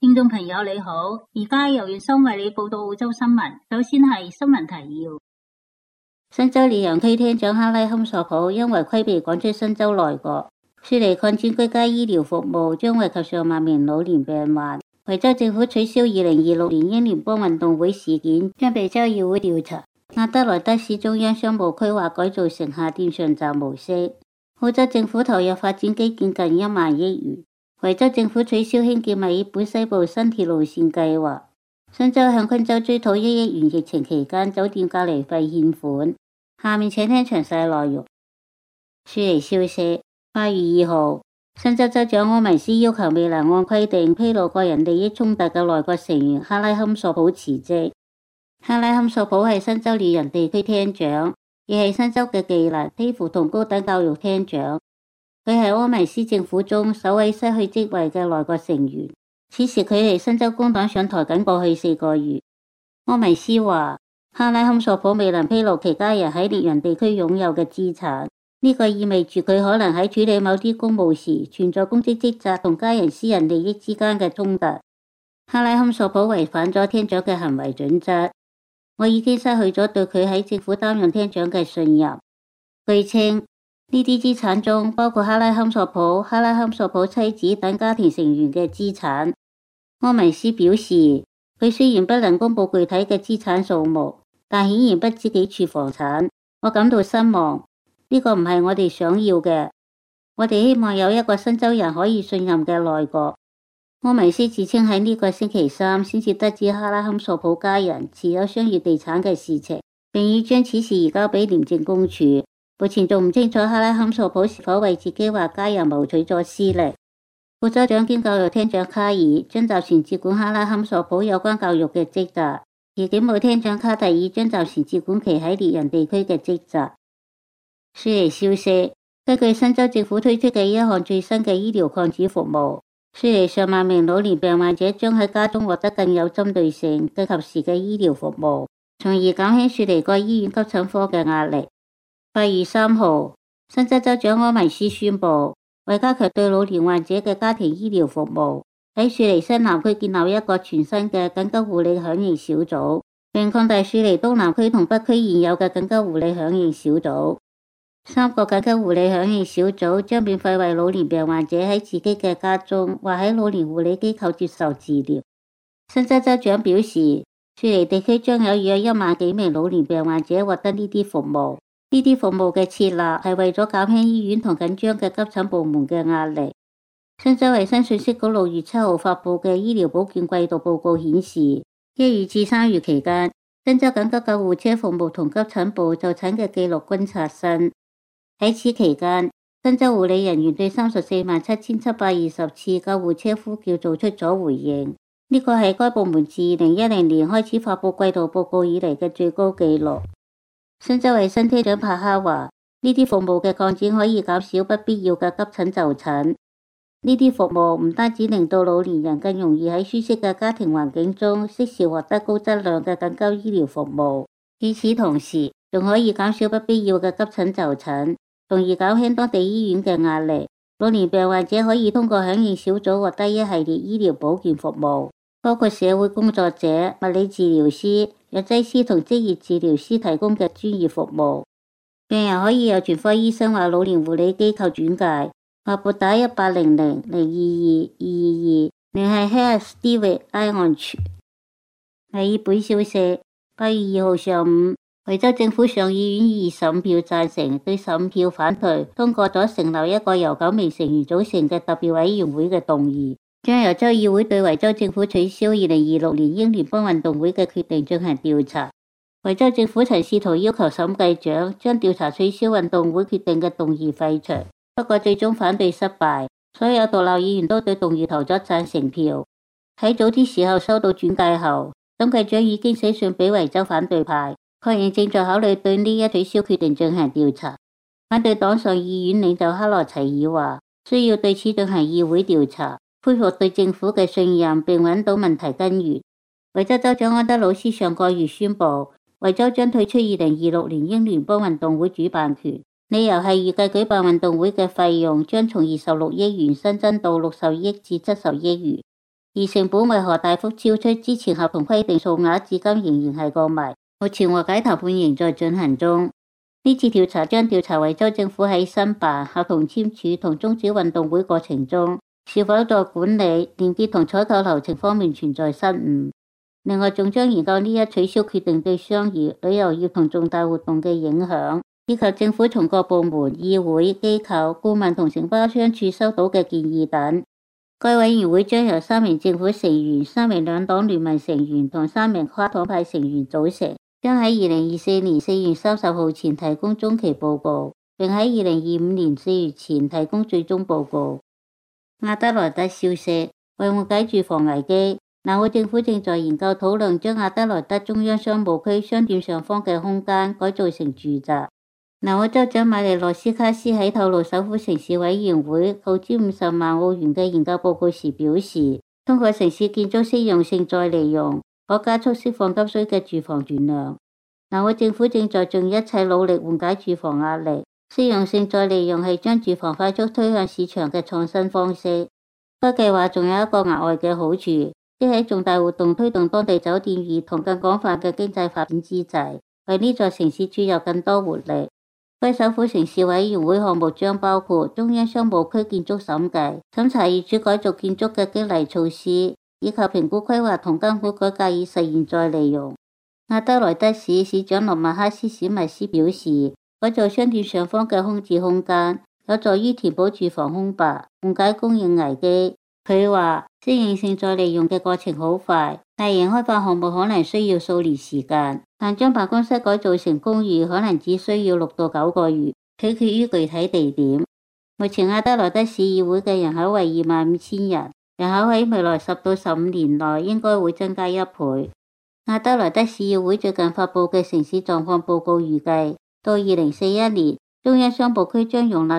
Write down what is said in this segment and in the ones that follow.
聽眾朋友你好，而家由月生為你報道澳洲新聞。首先係新聞提要：新州烈陽區廳長哈拉坎索普因違規被趕出新州內閣。雪梨擴展居家醫療服務將惠及上萬名老年病患。維州政府取消2026年英聯邦運動會事件，將被州議會調查。亞德萊德市中央商務區劃改造城下店上站模式。澳洲政府投入發展基建近1萬億元。維州政府取消興建墨爾本西部新鐵路線計劃。新州向昆州追討1億元疫情期間酒店隔離費欠款。下面請聽詳細內容。雪梨消息，8月2號，新州州長柯文斯要求未能按規定披露個人利益衝突嘅內閣成員哈拉坎索普辭職。哈拉坎索普係新州烈陽地區廳長，亦係新州嘅技能、庇護同高等教育廳長。佢係柯文斯政府中首位失去職位嘅內閣成員。此時距離新州工黨上台僅過去4個月。柯文斯話，哈拉坎索普未能披露其家人喺烈陽地區擁有嘅資產，呢個意味住佢可能喺處理某啲公務時存在公職職責同家人私人利益之間嘅衝突。哈拉坎索普違反咗廳長嘅行為準則。我已經失去咗對佢喺政府擔任廳長嘅信任。據稱，呢啲資產中包括哈拉坎索普、哈拉坎索普妻子等家庭成員嘅資產。柯文斯表示，佢雖然不能公布具體嘅資產數目，但顯然不知幾處房產。我感到失望，呢個唔係我哋想要嘅。我哋希望有一個新州人可以信任嘅內閣。柯文斯自稱喺呢個星期三先至得知哈拉坎索普家人持有商業地產嘅事情，並已將此事移交俾廉政公署。目前仲唔清楚哈拉坎索普是否為自己或家人謀取咗私利。副州長兼教育廳長卡爾將暫時接管哈拉坎索普有關教育嘅職責，而警務廳長卡特爾將暫時接管其喺烈陽地區嘅職責。雪梨消息，根據新州政府推出嘅一項最新嘅醫療擴展服務，雪梨上萬名老年病患者將喺家中獲得更有針對性、更及時嘅醫療服務，從而減輕雪梨各醫院急診科嘅壓力。8月3號，新州州長柯文斯宣布，為加強對老年患者嘅家庭醫療服務，喺雪梨西南區建立一個全新嘅緊急護理響應小組，並擴大雪梨東南區同北區現有嘅緊急護理響應小組。3個緊急護理響應小組將免費為老年病患者喺自己嘅家中或喺老年護理機構接受治療。新州州長表示，雪梨地區將有約1萬幾名老年病患者獲得呢啲服務。呢啲服務嘅設立係為咗減輕醫院同緊張嘅急診部門嘅壓力。新州衛生信息局6月7號發佈嘅醫療保健季度報告顯示，1月至3月期間，新州緊急救護車服務同急診部就診嘅記錄均刷新。喺此期間，新州護理人員對347,720次救護車呼叫做出咗回應，呢個係該部門自2010年開始發佈季度報告以嚟嘅最高紀錄。新州衛生廳長帕克話，呢啲服務嘅擴展可以減少不必要嘅急診就診。呢啲服務唔單止令到老年人更容易喺舒適嘅家庭環境中適時獲得高質量嘅緊急醫療服務，與此同時仲可以減少不必要嘅急診就診，從而減輕當地醫院嘅壓力。老年病患者可以通過響應小組獲得一系列醫療保健服務，包括社會工作者、物理治療師、藥劑師同職業治療師提供嘅專業服務。病人可以由全科醫生或老年護理機構轉介，或撥打100-022-222聯繫 Health Steward Eye-on-Chu。墨爾本消息，8月2號上午，維州政府上議院以25票贊成對15票反對通過咗成立一個由9名成員組成嘅特別委員會嘅動議，將由州議會對維州政府取消2026年英聯邦運動會嘅決定進行調查。維州政府曾試圖要求審計長將調查取消運動會決定嘅動議廢除，不過最終反對失敗，所有獨立議員都對動議投咗贊成票。喺早啲時候收到轉介後，審計長已經寫信俾維州反對派，確認正在考慮對呢一取消決定進行調查。反對黨上議院領袖克羅齊爾話，需要對此進行議會調查，恢復對政府嘅信任並揾到問題根源。維州州長安德魯斯上個月宣布，維州將退出2026年英聯邦運動會主辦權，理由係預計舉辦運動會嘅費用將從26億元新增到60億至70億元。 而成本為何大幅超出之前合同規定數額，至今仍然係個謎。目前和解談判仍在進行中。呢次調查將調查維州政府喺申辦、合同簽署同終止運動會過程中，是否在管理、連結同採購流程方面存在失誤。另外，仲將研究呢一取消決定對商業、旅遊業同重大活動嘅影響，以及政府從各部門、議會、機構、顧問同承包商處收到嘅建議等。該委員會將由3名政府成員、3名兩黨聯盟成員同3名跨黨派成員組成，將喺2024年4月30號前提供中期報告，並喺2025年4月前提供最終報告。亞德萊德消息，為緩解住房危機，南澳政府正在研究討論將亞德萊德中央商務區商店上方嘅空間改造成住宅。南澳州長馬利諾斯卡斯喺透露首府城市委員會耗資50萬澳元嘅研究報告時表示，通過城市建築適用性再利用，可加速釋放急需嘅住房存量。南澳政府正在盡一切努力緩解住房壓力。適用性再利用係將住房快速推向市場嘅創新方式。該計劃仲有一個額外嘅好處，即喺重大活動推動當地酒店業同更廣泛嘅經濟發展之際，為呢座城市注入更多活力。該首府城市委員會項目將包括中央商務區建築審計、審查業主改造建築嘅激勵措施，以及評估規劃同監管改革以實現再利用。亞德萊德市市長羅麥克斯史密斯表示，改造商店上方嘅空置空間，有助於填補住房空白，緩解供應危機。佢話適應性再利用嘅過程好快，大型開發項目可能需要數年時間，但將辦公室改造成公寓可能只需要6到9個月，取決於具體地點。目前亞德萊德市議會嘅人口為25000人，人口喺未來10到15年內應該會增加1倍。亞德萊德市議會最近發佈嘅城市狀況報告預計，到2041年，中央商務區將容納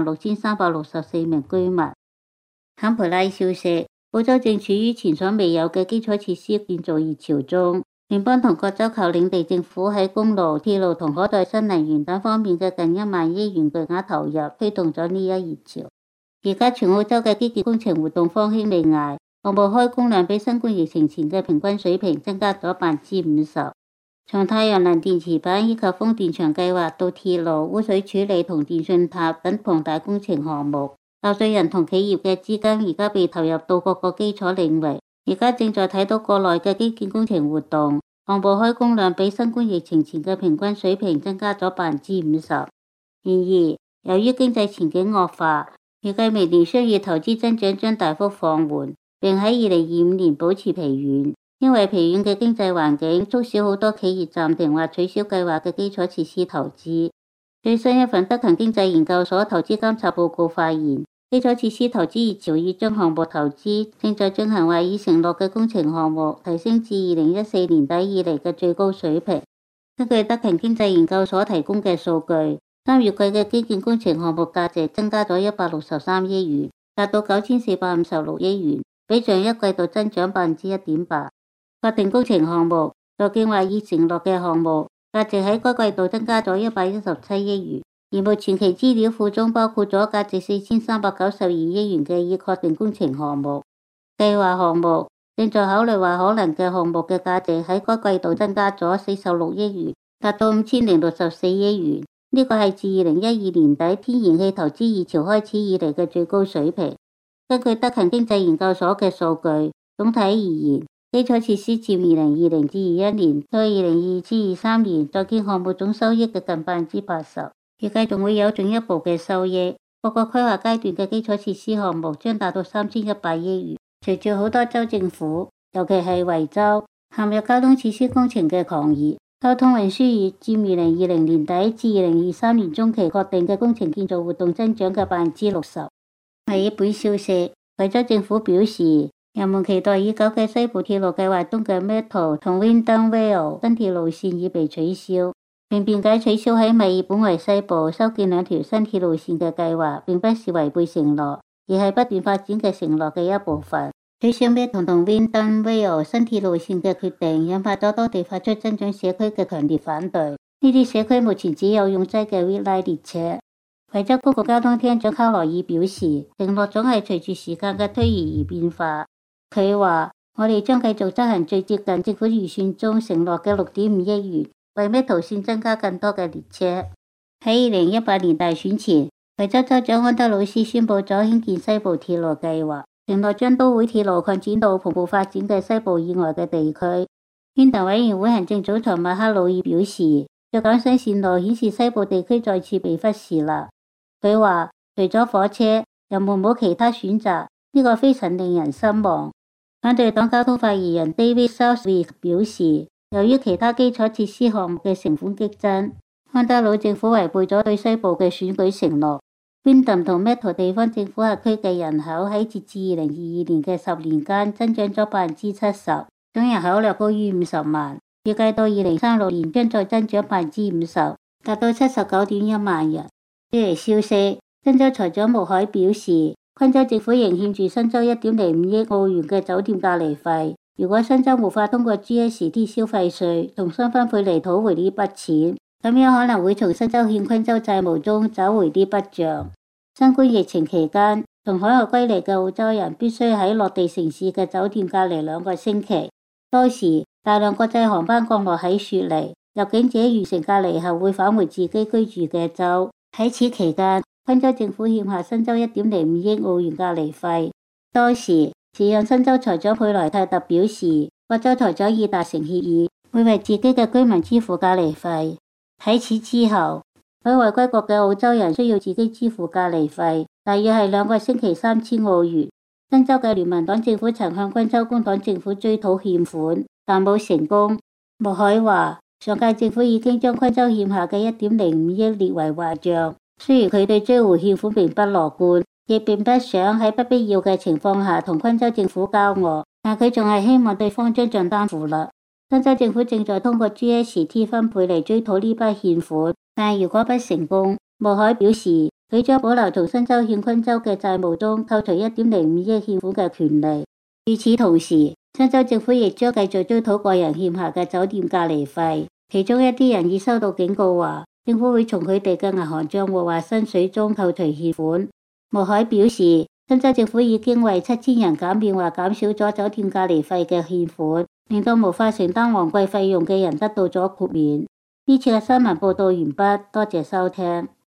46364名居民。坎培拉消息，澳洲正處於前所未有嘅基礎設施建造熱潮中，聯邦同各州靠領地政府喺公路、鐵路同可代新能源等方面嘅近1萬億元巨額投入，推動咗呢一熱潮。而家全澳洲嘅基建工程活動方興未艾，項目開工量比新冠疫情前嘅平均水平增加咗50%。從太陽能電池板以及風電場計劃到鐵路、污水處理同電訊塔等龐大工程項目，納稅人同企業嘅資金而家被投入到各個基礎領域。而家正在睇到國內嘅基建工程活動，項目開工量比新冠疫情前嘅平均水平增加咗50%。然而，由於經濟前景惡化，預計明年商業投資增長將大幅放緩，並喺2025年保持疲軟。因為疲軟嘅經濟環境促使好多企業暫停或取消計劃嘅基礎設施投資。最新一份德勤經濟研究所投資監察報告發現，基礎設施投資熱潮已將項目投資正在進行或已承諾嘅工程項目提升至2014年底以嚟嘅最高水平。根據德勤經濟研究所提供嘅數據，3月季嘅基建工程項目價值增加咗163億元，達到9456億元，比上一季度增長1.8%。法定工程項目就計劃已承諾嘅項目價值喺該季度增加咗117億元，而目前其資料庫中包括咗價值4392億元嘅已確定工程項目。計劃項目正在考慮或可能嘅項目嘅價值喺該季度增加咗46億元，達到5064億元。呢個係自2012年底天然氣投資熱潮開始以嚟嘅最高水平。根據德勤經濟研究所嘅數據，總體而言，基礎設施佔2020至21年到2022至23年在建項目總收益嘅近80%，預計仲會有進一步嘅收益。各個規劃階段嘅基礎設施項目將達到3100億元。隨住好多州政府，尤其係維州，陷入交通設施工程嘅狂熱，交通運輸業佔2020年底至2023年中期確定嘅工程建造活動增長嘅60%。墨爾本消息，維州政府表示，人們期待已久嘅西部鐵路計劃中嘅 Metro 同 Wyndham Vale 新鐵路線已被取消，並辯解取消喺墨爾本為西部修建2條新鐵路線嘅計劃並不是違背承諾，而係不斷發展嘅承諾嘅一部分。取消 Metro 同 Wyndham Vale 新鐵路線嘅決定引發咗當地發出增長社區嘅強烈反對。呢啲社區目前只有擁擠嘅 Whitline 列車。維州公共交通廳長卡羅爾表示，承諾總係隨住時間嘅推移而變化。 佢話：我哋將繼續執行最接近政府預算中承諾嘅6.5億元，為咩途線增加更多嘅列車。喺2018年大選前，維州州長安德魯斯宣布咗興建西部鐵路計劃，承諾將都會鐵路擴展到蓬勃發展嘅西部以外嘅地區。牽頭委員會行政總裁麥克魯爾表示，若干新線路顯示西部地區再次被忽視啦。佢話：除咗火車，人們冇其他選擇，呢個非常令人失望。反對黨交通發言人 David Southwick 表示，由於其他基礎設施項目嘅成本激增，安德魯政府違背咗對西部嘅選舉承諾。Windham 同 Metro 地方政府轄區嘅人口喺截至2022年嘅10年間增長咗70%，總人口略高於50萬，預計到2036年將再增長50%，達到79.1萬人。呢嚟消息，新州財長穆海表示，昆州政府仍欠住新州1.05億澳元嘅酒店隔離費。如果新州無法通過 GST 消費稅重新分配嚟討回呢筆錢，咁樣可能會從新州欠昆州債務中找回呢筆賬。新冠疫情期間，從海外歸嚟嘅澳洲人必須喺落地城市嘅酒店隔離2個星期。當時大量國際航班降落喺雪梨，入境者完成隔離後會返回自己居住嘅州。喺此期間，昆州政府欠下新州1.05億澳元隔離費。當時時任新州財長佩萊泰特表示，各州財長已達成協議，會為自己嘅居民支付隔離費。喺此之後，海外歸國嘅澳洲人需要自己支付隔離費，大約係2個星期3000澳元。新州嘅聯盟黨政府曾向昆州工黨政府追討欠款，但冇成功。穆海話，上屆政府已經將昆州欠下嘅1.05億列為壞賬，雖然佢對追回欠款並不樂觀，亦並不想喺不必要嘅情況下同昆州政府交惡，但佢仲係希望對方將賬單付啦。新州政府正在通過 GST 分配嚟追討呢筆欠款，但如果不成功，穆海表示佢將保留從新州欠昆州嘅債務中扣除1.05億欠款嘅權利。與此同時，新州政府亦將繼續追討個人欠下嘅酒店隔離費，其中一啲人已收到警告話，政府會從佢哋嘅銀行賬戶或薪水中扣除欠款。穆海表示，新州政府已經為7000人減免或減少咗酒店隔離費嘅欠款，令到無法承擔昂貴費用嘅人得到咗豁免。呢次嘅新聞報道完畢，多謝收聽。